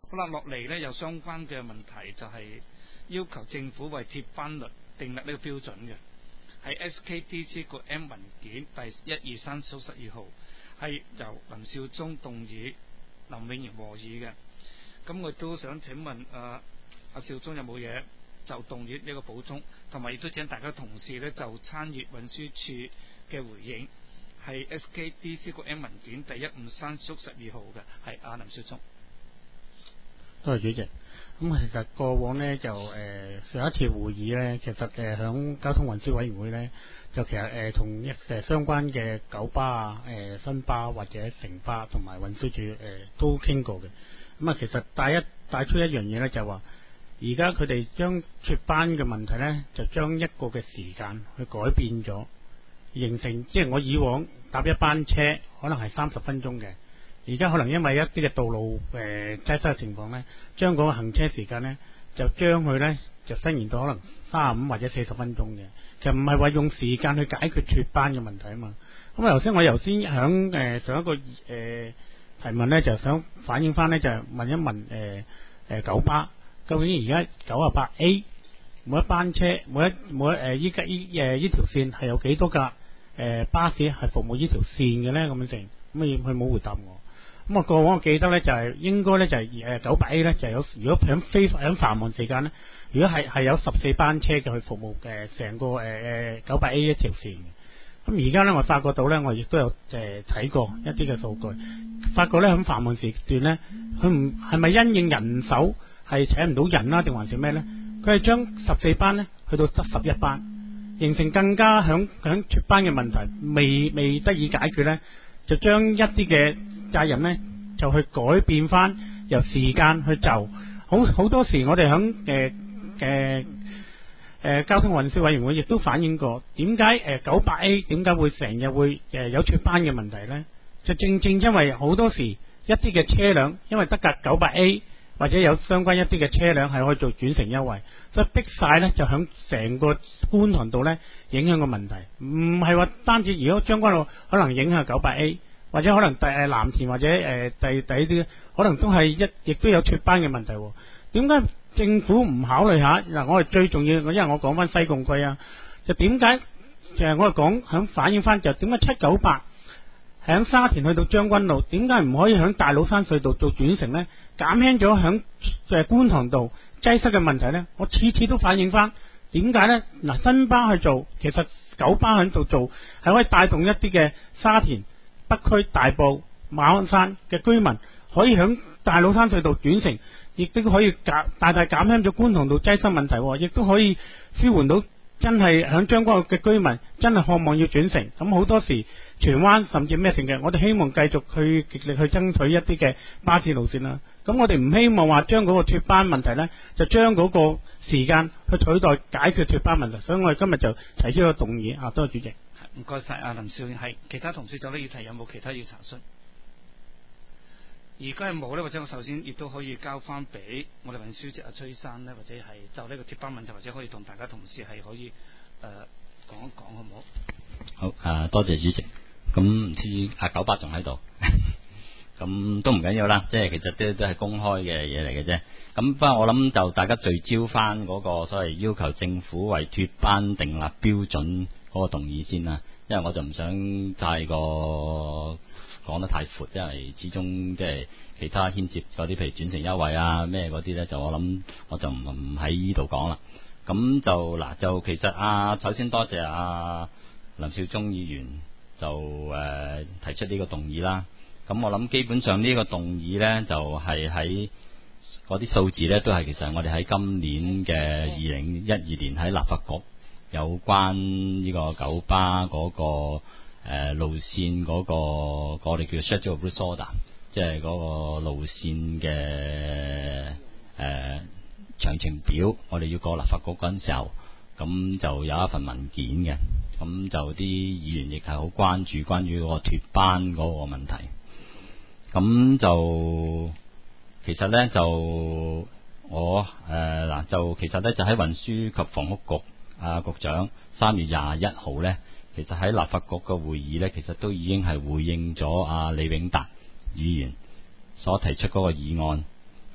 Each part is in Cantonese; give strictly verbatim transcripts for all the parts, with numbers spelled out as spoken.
好啦，落嚟呢有相關嘅問題，就係要求政府為貼班率訂立呢個標準嘅，係 S K D C 個 M 文件第一二三數十二號，係由林少忠動議，林永賢和議嘅。咁我都想請問阿阿少忠有冇嘢就動議呢個補充，同埋亦都請大家同事呢就參閱運輸署嘅回應，係 S K D C 個 M 文件第一五三數十二號嘅，係阿林少忠。 多謝主席。咁其實過往呢，就誒、呃、上一次會議呢，其實誒響、呃、交通運輸委員會呢，就其實誒同一誒相關嘅九巴啊、誒、呃、新巴或者城巴同埋運輸署誒都傾過嘅。咁啊，其實帶一帶出一樣嘢呢，就係話而家佢哋將脫班嘅問題呢，就將一個嘅時間去改變咗，形成即係我以往搭一班車可能係三十分鐘嘅。而家可能因為一啲嘅道路誒擠塞嘅情況呢，將嗰個行車時間呢，就將佢呢，就伸延到可能三十五或者四十分鐘嘅。其實唔係話用時間去解決脫班嘅問題啊嘛。咁啊，頭先我頭先響誒上一個誒、呃、提問呢，就想反映翻呢，就係問一問誒誒、呃呃、九巴究竟而家九啊八 A 每一班車每一每一誒依家依誒依條線係有幾多架誒、呃、巴士係服務呢條線嘅呢？咁樣成咁佢冇回答我。咁啊，過往我記得咧就係、是、應該咧就係誒九八 A 咧就係有，如果響非響繁忙時間咧，如果係係有十四班車嘅去服務誒成個誒誒九八 A 一條線嘅。咁而家咧我發覺到咧，我亦都有誒睇過一啲嘅數據，發覺咧響繁忙時段咧，佢唔係咪因應人手係請唔到人啦，定還是咩咧？佢係將十四班咧去到得十一班，形成更加響響脫班嘅問題未未得以解決咧，就將一啲嘅責任呢，就去改變翻由時間去就好好多時，我哋響誒誒誒交通運輸委員會亦都反映過，點解誒九八 A 點解會成日會誒有脫班嘅問題呢？就正正因為好多時一啲嘅車輛，因為得架九八 A 或者有相關一啲嘅車輛係可以做轉乘優惠，所以逼晒呢就響成個觀塘道呢影響個問題，唔係話單止如果將軍澳可能影響九八 A。或者可能第誒藍田或者誒、呃、第第啲可能都係一亦都有脫班嘅問題。點解政府唔考慮下嗱？我係最重要，因為我講翻西貢區啊，就點解誒我係講響反映翻就點解七九八響沙田去到將軍澳，點解唔可以響大老山隧道做轉乘呢？減輕咗響誒觀塘道擠塞嘅問題呢？我次次都反映翻點解呢？嗱，新巴去做，其實九巴喺度做係可以帶動一啲嘅沙田北區大埔馬鞍山嘅居民可以響大老山隧道轉乘，亦都可以減大大減輕咗觀塘道擠塞問題，亦都可以舒緩到真係響將軍澳嘅居民真係渴望要轉乘。咁好多時荃灣甚至咩成嘅，我哋希望繼續去極力去爭取一啲嘅巴士路線啦。咁我哋唔希望話將嗰個脫班問題呢，就將嗰個時間去取代解決脫班問題。所以我哋今日就提出個動議啊，多謝主席。 唔該晒阿林少英，係其他同事就呢議題有冇其他要查詢？而家係冇呢，或者我首先亦都可以交翻俾我哋運輸署阿崔生呢，或者係就呢個脫班問題，或者可以同大家同事係可以誒、呃、講一講，好唔好？ 好啊，多謝主席。咁唔知阿九八仲喺度，咁都唔緊要啦，即係其實都都係公開嘅嘢嚟嘅啫。咁不過我諗就大家聚焦翻嗰個所謂要求政府為脫班訂立標準嗰個動議先啦，因為我就唔想太過講得太闊，因為始終即係其他牽涉嗰啲，譬如轉乘優惠啊咩嗰啲呢，就我諗我就唔唔喺呢度講啦。咁就嗱，就其實啊，首先多謝啊林少忠議員就誒、呃、提出呢個動議啦。咁我諗基本上呢個動議呢，就係喺嗰啲數字呢，都係其實我哋喺今年嘅二零一二年喺立法局有關呢個九巴嗰、嗰個、呃、路線嗰、嗰個我哋叫 schedule of route order， 即係嗰個路線嘅誒、呃、詳情表，我哋要過立法局嗰陣時候，咁就有一份文件嘅，咁就啲議員亦係好關注關於嗰個脫班嗰個問題。咁就其實呢，就我誒嗱、呃、就其實呢，就喺運輸及房屋局啊局長三月廿一號呢，其實喺立法局嘅會議呢，其實都已經係回應咗阿李永達議員所提出嗰個議案，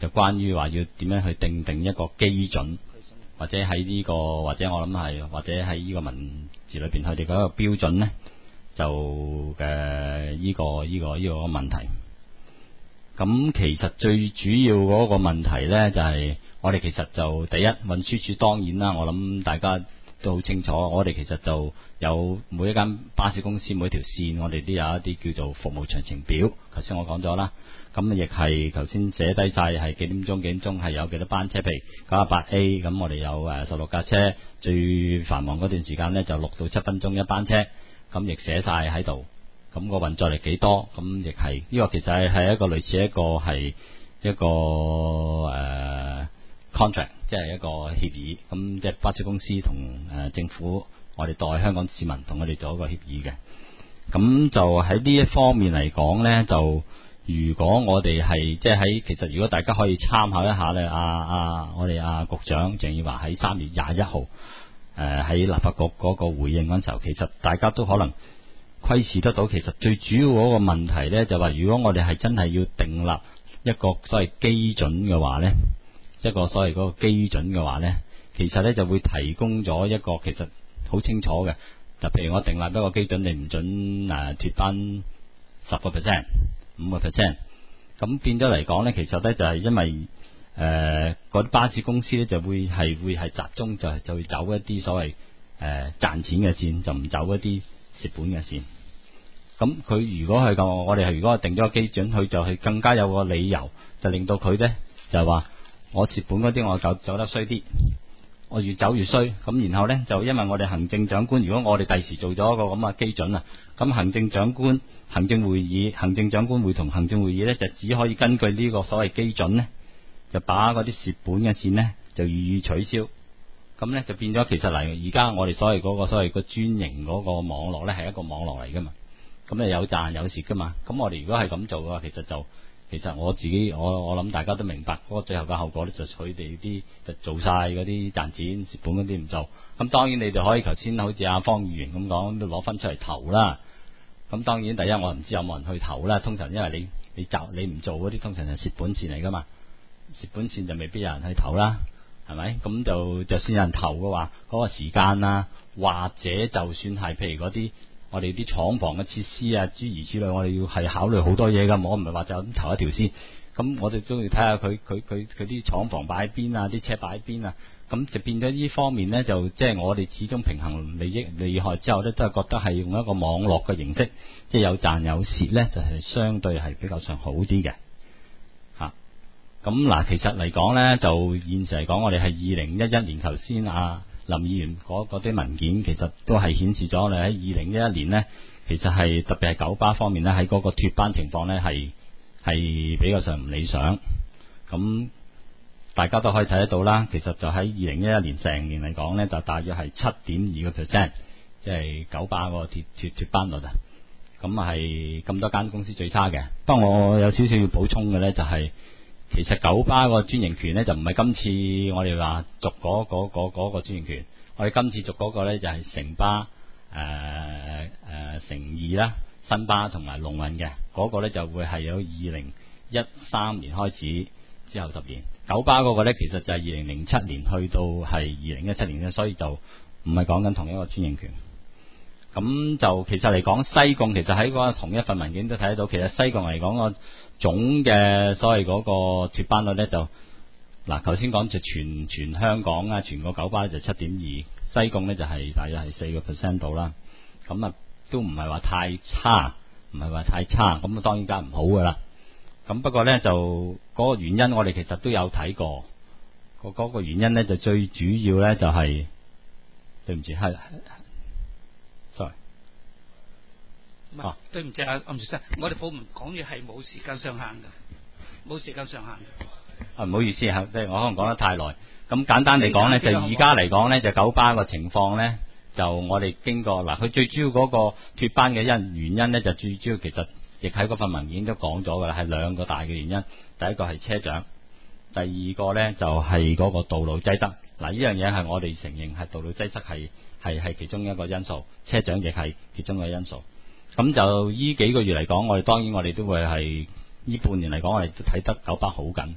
就關於話要點樣去定定一個基準，或者喺呢、這個或者我諗係或者喺呢個文字裏邊佢哋嗰個標準呢，就嘅呢、呃這個呢、這個呢、這個問題。咁其實最主要嗰個問題呢，就係、是、我哋其實就第一運輸署當然啦，我諗大家都好清楚，我哋其實就有每一間巴士公司每一條線，我哋都有一啲叫做服務詳情表。頭先我講咗啦，咁亦係頭先寫低晒係幾點鐘幾點鐘係有幾多班車，譬如九十八 A， 咁我哋有誒十六架車，最繁忙嗰段時間呢，就六到七分鐘一班車，咁亦寫晒喺度。咁個運載力幾多？咁亦係呢個其實係係一個類似一個係一個誒、呃、contract，即係一個協議。咁即係巴士公司同誒、呃、政府，我哋代香港市民同佢哋做一個協議嘅。咁就喺呢一方面嚟講呢，就如果我哋係即係喺其實如果大家可以參考一下咧，阿、啊、阿、啊、我哋阿、啊、局長鄭汝樺喺三月廿一號誒喺立法局嗰個回應嗰陣時候，其實大家都可能窺視得到，其實最主要嗰個問題呢，就話如果我哋係真係要訂立一個所謂基準嘅話呢，一個所謂嗰個基準嘅話呢，其實呢就會提供咗一個其實好清楚嘅，就譬如我訂立一個基準，你唔准誒脫班十個 percent、五個 percent，咁變咗嚟講呢，其實呢就係因為誒嗰啲巴士公司呢就會係會係集中就係就會走一啲所謂誒、呃、賺錢嘅線，就唔走一啲蝕本嘅線。咁佢如果係咁，我哋係如果係定咗個基準，佢就係更加有個理由，就令到佢呢就係話我蝕本嗰啲我走走得衰啲，我越走越衰。咁然後呢，就因為我哋行政長官，如果我哋第時做咗一個咁嘅基準啊，咁行政長官、行政會議、行政長官會同行政會議呢，就只可以根據呢個所謂基準呢，就把嗰啲蝕本嘅線呢，就予以取消。咁呢，就變咗其實嚟而家我哋所謂嗰個所謂個專營嗰個網絡呢，係一個網絡嚟噶嘛。咁你有賺有蝕噶嘛。咁我哋如果係咁做嘅話，其實就其實我自己我我諗大家都明白嗰個最後嘅後果呢，就佢哋啲就做晒嗰啲賺錢蝕本嗰啲唔做。咁當然你哋可以頭先好似阿方議員咁講，都攞分出嚟投啦。咁當然第一我唔知有冇人去投啦。通常因為你你就你唔做嗰啲，通常係蝕本線嚟噶嘛。蝕本線就未必有人去投啦。係咪？咁就就算有人投嘅話，嗰、那個時間啦，或者就算係譬如嗰啲我哋啲廠房嘅設施啊，諸如此類，我哋要係考慮好多嘢噶。我唔係話就咁投一條線，咁我哋都要睇下佢佢佢佢啲廠房擺喺邊啊，啲車擺喺邊啊。咁就變咗呢方面呢，就即係、就是、我哋始終平衡利益利害之後呢，都係覺得係用一個網絡嘅形式，即、就、係、是、有賺有蝕呢，就係、是、相對係比較上好啲嘅。咁嗱，其實嚟講呢，就現時嚟講，我哋係二零一一年，頭先啊林議員嗰啲文件，其實都係顯示咗我哋喺二零一一年呢，其實係特別係九巴方面呢，喺嗰個脫班情況呢，係係比較上唔理想。咁大家都可以睇得到啦，其實就喺二零一一年成年嚟講呢，就大約係七點二個 percent，即係九巴個脫脫脫班率啊。咁啊係咁多間公司最差嘅。不過我有少少要補充嘅呢，就係、是。其實九巴個專營權呢，就唔係今次我哋話續嗰嗰嗰嗰個專營權，我哋今次續嗰個呢，就係城巴、誒、呃、誒、呃、城義啦、新巴同埋龍運嘅嗰個呢，就會係有二零一三年開始之後十年。九巴嗰個呢，其實就係二零零七年去到係二零一七年嘅，所以就唔係講緊同一個專營權。咁就其實嚟講，西貢其實喺嗰個同一份文件都睇得到，其實西貢嚟講個總嘅所謂嗰個脫班率呢，就嗱，頭先講就全全香港啊，全個九巴就七點二，西貢呢就係、是、大約係四個 percent 度啦。咁啊都唔係話太差，唔係話太差，咁啊當然梗係唔好噶啦。咁不過呢，就嗰、那個原因，我哋其實都有睇過。個、那、嗰個原因呢，就最主要呢，就係、是、對唔住係。sorry， 唔係，對唔住啊，暗先生，我哋部門講嘢係冇時間上限嘅，冇時間上限嘅。 啊，唔好意思嚇，即係我可能講得太耐。咁簡單嚟講咧，就而家嚟講咧，就九巴個情況咧，就我哋經過嗱，佢最主要嗰個脫班嘅因原因咧，就最主要其實亦喺嗰份文件都講咗㗎啦，係兩個大嘅原因。第一個係車長，第二個咧就係嗰個道路擠塞。嗱，呢樣嘢係我哋承認係道路擠塞係係係其中一個因素，車長亦係其中一個因素。咁就依幾個月嚟講，我哋當然我哋都會係呢半年嚟講，我哋都睇得九巴好緊，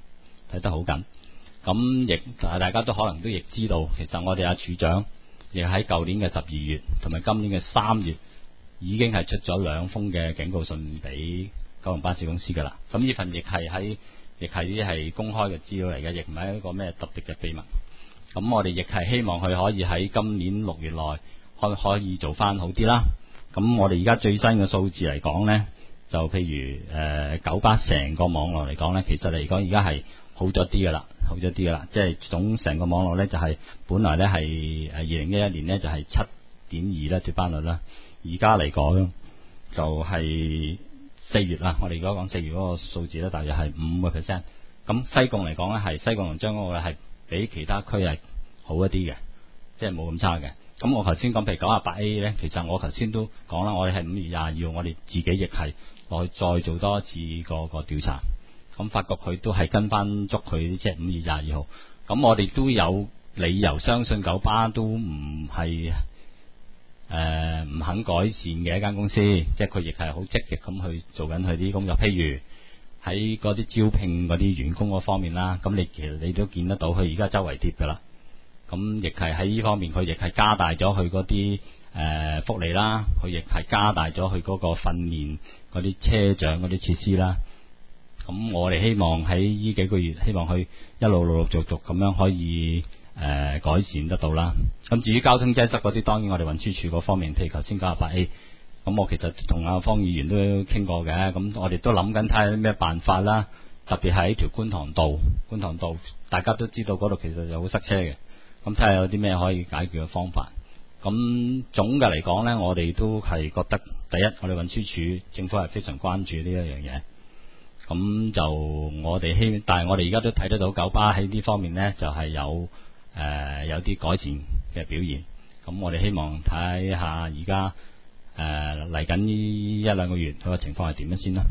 睇得好緊。咁亦大家都可能都亦知道，其實我哋阿處長亦喺舊年嘅十二月同埋今年嘅三月已經係出咗兩封嘅警告信俾九龍巴士公司㗎啦。咁呢份亦係喺亦係啲係公開嘅資料嚟嘅，亦唔係一個咩特別嘅秘密。咁我哋亦係希望佢可以喺今年六月內可可以做翻好啲啦。咁我哋而家最新嘅數字嚟講呢，就譬如誒、呃、九巴成個網絡嚟講呢，其實嚟講而家係好咗啲噶啦，好咗啲噶啦。即係總成個網絡呢，就係、是、本來呢係誒二零一一年呢，就係七點二啦脫班率啦，而家嚟講就係四月啦。我哋如果講四月嗰個數字呢，大約係五個 percent。咁西貢嚟講呢，係西貢同將軍澳呢係比其他區係好一啲嘅，即係冇咁差嘅。咁我頭先講譬如九十八 A 呢，其實我頭先都講啦，我哋係五月廿二號，我哋自己亦係落去再做多一次個個調查，咁發覺佢都係跟翻足佢即係五月廿二號。咁我哋都有理由相信九巴都唔係誒唔肯改善嘅一間公司，即係佢亦係好積極咁去做緊佢啲工作。譬如喺嗰啲招聘嗰啲員工嗰方面啦，咁你其實你都見得到，佢而家周圍貼噶啦。咁亦係喺呢方面，佢亦係加大咗佢嗰啲誒福利啦，佢亦係加大咗佢嗰個訓練嗰啲車長嗰啲設施啦。咁我哋希望喺呢幾個月，希望佢一路陸陸續續咁樣可以誒、呃、改善得到啦。咁至於交通擠塞嗰啲，當然我哋運輸署嗰方面，譬如頭先九十八 A， 咁我其實同阿方議員都傾過嘅，咁我哋都諗緊睇下啲咩辦法啦。特別係條觀塘道，觀塘道大家都知道嗰度其實就好塞車嘅。咁睇下有啲咩可以解決嘅方法。咁總嘅嚟講呢，我哋都係覺得第一，我哋運輸署政府係非常關注呢一樣嘢。咁就我哋希，但係我哋而家都睇得到九巴喺呢方面呢，就係、是、有誒、呃、有啲改善嘅表現。咁我哋希望睇下而家誒嚟緊呢一兩個月佢個情況係點樣先啦。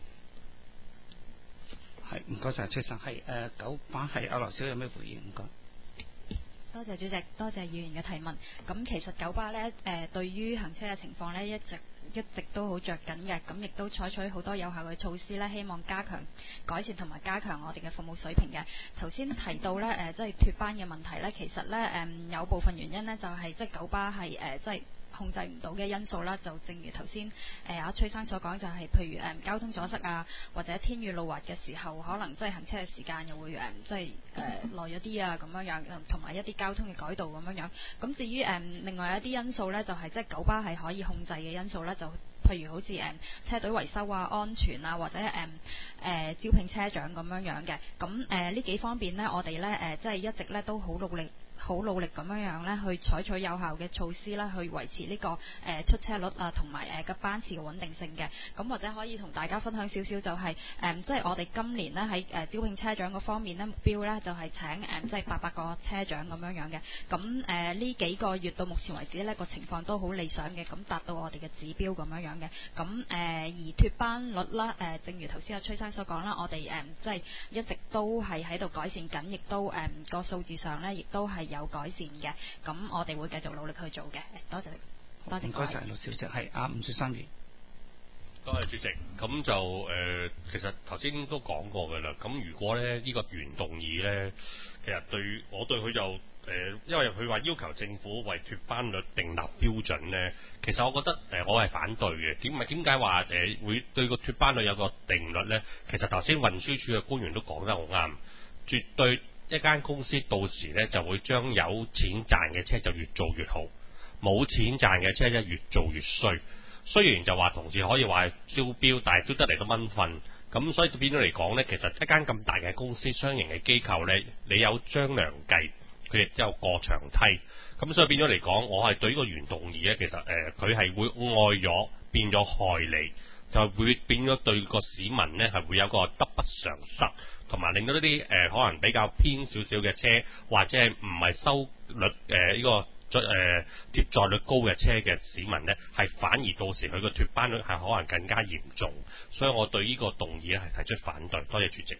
係唔該晒崔生，係誒九巴係阿羅小有咩回應？唔該。 多謝主席，多謝議員嘅提問。咁其實九巴呢，誒、呃、對於行車嘅情況呢，一直一直都好着緊嘅，咁亦都採取好多有效嘅措施呢，希望加強改善同埋加強我哋嘅服務水平嘅。頭先提到呢，誒、呃、即係脫班嘅問題呢，其實呢，誒、呃、有部分原因呢，就係、是、即係九巴係誒、呃、即係控制唔到嘅因素啦，就正如頭先誒阿崔生所講，就係、是、譬如誒、呃、交通阻塞啊，或者天雨路滑嘅時候，可能即係行車嘅時間又會誒、呃、即係誒耐咗啲啊咁樣樣，同埋一啲交通嘅改道咁樣樣。咁至於誒、呃、另外一啲因素咧，就係、是、即係九巴係可以控制嘅因素咧，就譬如好似誒、呃、車隊維修啊、安全啊，或者誒誒、呃呃、招聘車長咁樣樣嘅。咁誒呢幾方面咧，我哋咧誒即係一直咧都好努力。好努力咁樣樣咧，去採取有效嘅措施啦，去維持呢、這個誒、呃、出車率啊，同埋誒嘅班次嘅穩定性嘅。咁或者可以同大家分享少少、就是，就係誒，即係我哋今年咧喺誒招聘車長嗰方面咧，目標咧就係、是、請誒即係八百個車長咁樣樣嘅。咁誒呢幾個月到目前為止呢個情況都好理想嘅，咁達到我哋嘅指標咁樣樣嘅。咁誒、呃、而脫班率啦，誒、呃、正如頭先阿崔生所講啦，我哋誒即係一直都係喺度改善緊，亦都誒個數字上咧，亦都係有改善嘅，咁我哋會繼續努力去做嘅。多謝，多謝。唔該晒，陸小姐，係阿吳雪生議員。 多謝主席。咁就誒、呃，其實頭先都講過嘅啦。咁如果咧呢、呢個原動議咧，其實對我對佢就誒、呃，因為佢話要求政府為脫班率訂立標準咧，其實我覺得誒、呃，我係反對嘅。點咪點解話誒會對個脫班率有個定律咧？其實頭先運輸署嘅官員都講得好啱，絕對。一間公司到時咧就會將有錢賺嘅車就越做越好，冇錢賺嘅車咧越做越衰。雖然就話同事可以話係招標，但係招得嚟都蚊瞓。咁所以變咗嚟講咧，其實一間咁大嘅公司、商營嘅機構咧，你有張良計，佢亦都有過牆梯。咁所以變咗嚟講，我係對呢個原動議咧，其實誒佢係會愛咗變咗害你，就會變咗對個市民咧係會有個得不償失。同埋令到呢啲誒可能比較偏少少嘅車，或者係唔係收率誒呢、呃這個誒、呃、接載率高嘅車嘅市民呢，係反而到時佢個脫班率係可能更加嚴重，所以我對呢個動議咧係提出反對。多謝主席。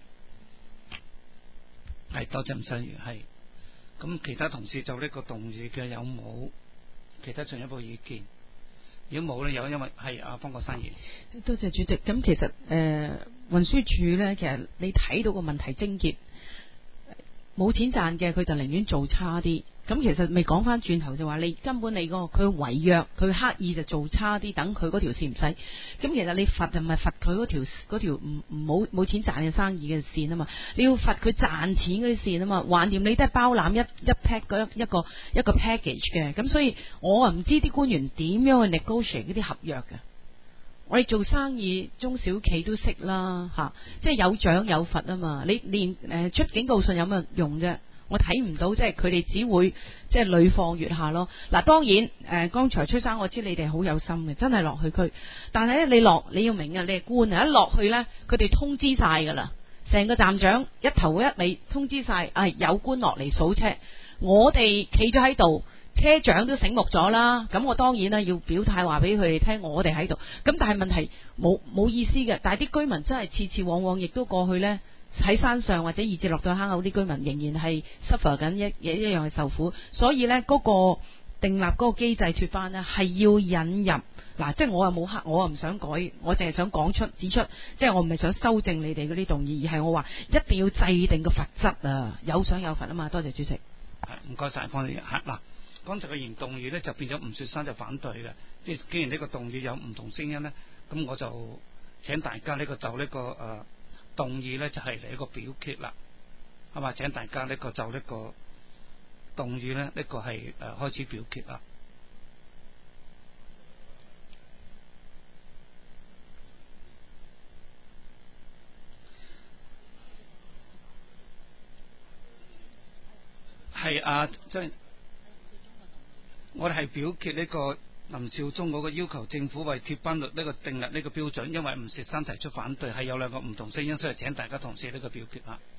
係多謝吳生議員。係咁，其他同事就呢個動議嘅有冇其他進一步意見？如果冇呢，有因為係阿方國珊議員。 多謝主席。咁其實誒。呃運輸署呢，其實你睇到個問題症結，冇錢賺嘅佢就寧願做差啲。咁其實未講翻轉頭就話你根本你個佢違約，佢刻意就做差啲，等佢嗰條線唔使。咁其實你罰就唔係罰佢嗰條嗰條唔唔冇冇錢賺嘅生意嘅線啊嘛，你要罰佢賺錢嗰啲線啊嘛。橫掂你都係包攬一一 pack 嗰一個一個 package 嘅。咁所以我啊唔知啲官員點樣去 negotiate 嗰啲合約嘅。我哋做生意中小企都識啦吓，即係有獎有罰啊嘛。你連誒、呃、出警告信有乜用啫？我睇唔到，即係佢哋只會即係屢況愈下咯。嗱，當然誒、呃，剛才崔生我知你哋好有心嘅，真係落去區。但係咧，你落你要明啊，你係官啊，一落去咧，佢哋通知晒噶啦，成個站長一頭一尾通知晒，啊有官落嚟數車，我哋企咗喺度，車長都醒目咗啦。咁我當然啦要表態話俾佢哋聽，我哋喺度。咁但係問題冇冇意思嘅，但係啲居民真係次次往往亦都過去咧。喺山上或者以至落到坑口啲居民仍然係 suffer 緊，一一一樣係受苦，所以呢，嗰、嗰個訂立嗰個機制脫班呢係要引入嗱，即係我又冇黑，我又唔想改，我淨係想講出指出，即係我唔係想修正你哋嗰啲動議，而係我話一定要制定個罰則啊，有賞有罰啊嘛。多謝主席。 唔該晒，方議員嗱，剛才嘅原動議呢就變咗吳雪生就反對嘅，即係既然呢個動議有唔同聲音呢，咁我就請大家呢個就呢、呢個誒。呃動議呢就係嚟一個表決啦，係嘛？請大家呢個就呢個動議呢，呢、呢個係誒、呃、開始表決啦。係啊，即係我哋係表決呢個林少忠嗰個要求政府為貼班率呢個訂立呢個標準，因為吳薛生提出反對，係有兩個唔同聲音，所以請大家同事呢個表決啦。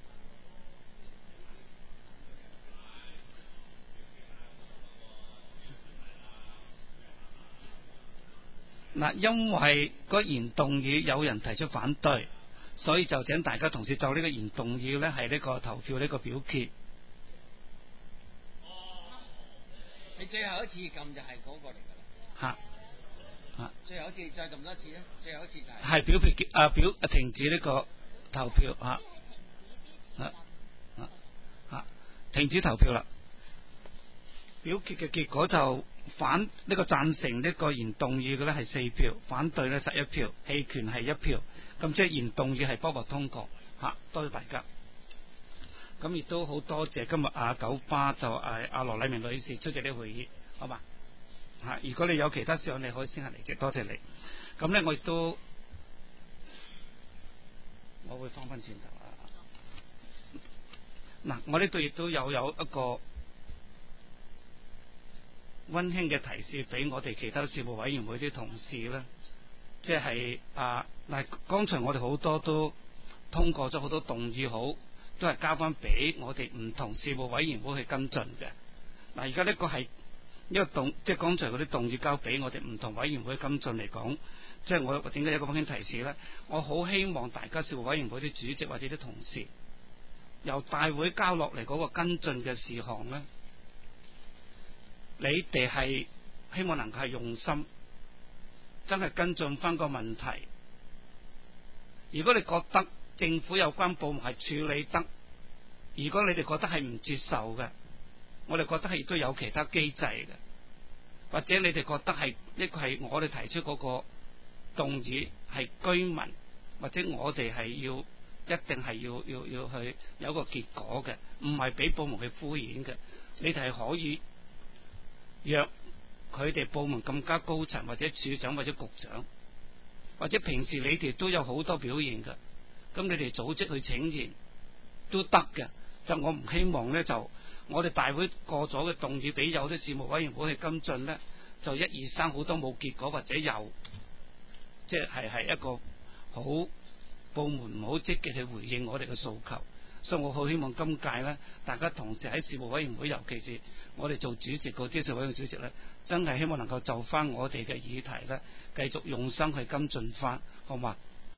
嗱，因為個原動議有人提出反對，所以就請大家同事就呢個原動議呢係呢個投票呢個表決。 你最後一次撳就係嗰個嚟㗎啦。嚇嚇，最後一次再撳多次咧，最後一次就係。係表決結啊表啊停止呢個投票嚇嚇嚇嚇停止投票啦。表決嘅結果就反呢、這個贊成呢個原動議嘅咧係四票，反對咧十一票，棄權係一票。咁即係原動議係不獲通過嚇。多謝大家。咁亦都好多謝今日阿九巴就誒阿羅麗明女士出席呢個會議，好嘛嚇？如果你有其他事項，你可以先行離席，多謝你。咁咧，我亦都我會翻翻轉頭啊！嗱，我呢度亦都有有一個溫馨嘅提示俾我哋其他事務委員會啲同事咧，即係啊嗱，剛才我哋好多都通過咗好多動議好。都係交翻俾我哋唔同事務委員會去跟進嘅。嗱，而家呢個係一個動，即係剛才嗰啲動議交俾我哋唔同委員會跟進嚟講，即係我點解有個溫馨提示呢？我好希望大家事務委員會啲主席或者啲同事，由大會交落嚟嗰個跟進嘅事項呢，你哋係希望能夠係用心，真係跟進翻個問題。如果你覺得政府有關部門係處理得，如果你哋覺得係唔接受嘅，我哋覺得係亦都有其他機制嘅，或者你哋覺得係呢個係我哋提出嗰個動議係居民，或者我哋係要一定係要要要去有個結果嘅，唔係俾部門去敷衍嘅，你哋係可以約佢哋部門更加高層或者處長或者局長，或者平時你哋都有好多表現嘅。咁你哋組織去請願都得嘅，就我唔希望呢，就我哋大會過咗嘅動議俾有啲事務委員會去跟進呢，就一二三好多冇結果或者有，即係係一個好部門唔好積極去回應我哋嘅訴求，所以我好希望今屆呢，大家同時喺事務委員會，尤其是我哋做主席嗰啲事務委員會主席呢，真係希望能夠就翻我哋嘅議題呢，繼續用心去跟進翻，好嘛？